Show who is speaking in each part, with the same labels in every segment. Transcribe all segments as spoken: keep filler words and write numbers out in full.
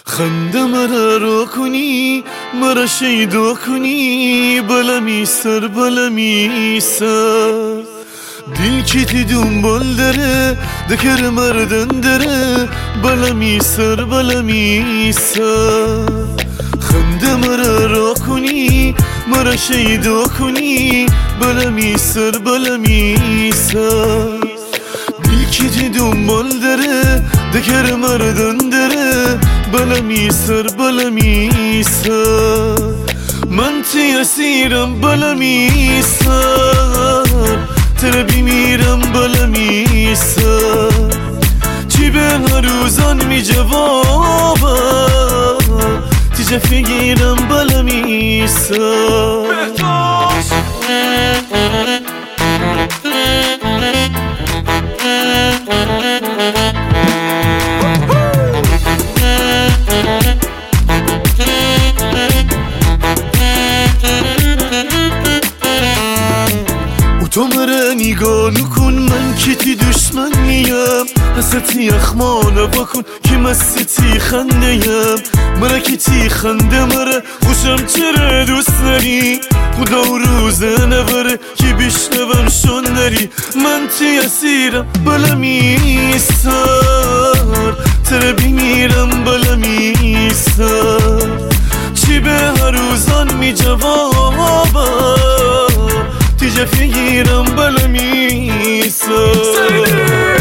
Speaker 1: خنده مرا رو کنی مرا شیدا کنی بلمی سر بلمی سر دل کی دنبال داره دکر مردن داره بلمی سر بلمی سر خنده مرا رو کنی مرا شیدا کنی بلمی سر بلمی سر دل کی دنبال داره دکر مردن داره بلمی سر بلمی سر من تی اسیرم بلمی سر تره بیمیرم بلمی سر چی به هر روزان می جوابم تیجه فگیرم بلمی سر تو مرا نگاه نکن من که تی دشمن نیم حستی اخمانه بکن که مستی خنده یم مرا که تی خنده مرا خوشم چرا دوست داری خدا و روزه نبره که بشنوم شون داری من تی اسیرم بلمی سر تره بیمیرم بلمی سر چی به هر روزان می جوابم تیجه فگیرم بلمی سر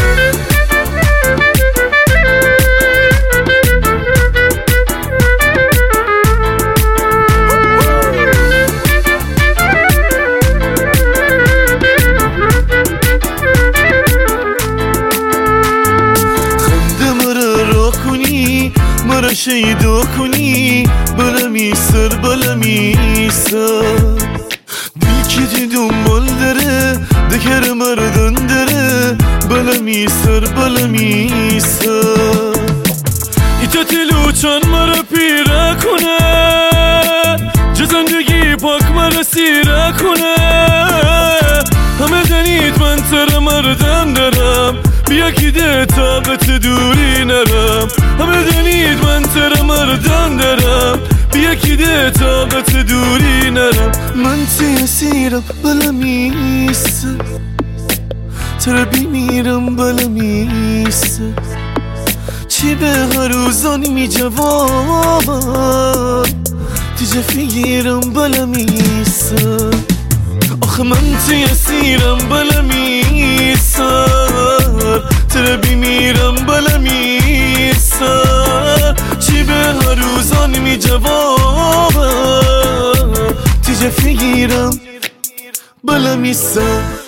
Speaker 1: خنده مرا را کنی مرا شیدا کنی بلمی سر بلمی سر کی دنبال داره دکر مردن داره بلمی سر بلمی سر ایتا تلوچان مرا پیره کنه جا زندگی پاک مرا سیره کنه همه دنید من تر مردن دارم بیا که ده طاقت دوری نرم همه دنید من تر مردن دارم بیا که ده طاقت دوری نرم من تی اسیرم بلمی سر تره بیمیرم بلمی سر چی به هر روزان می جوابم تیجه فگیرم بلمی سر آخه من تی اسیرم بلمی سر تره بیمیرم بلمی سر چی به هر روزان می جوابم تیجه فگیرم بلمی سر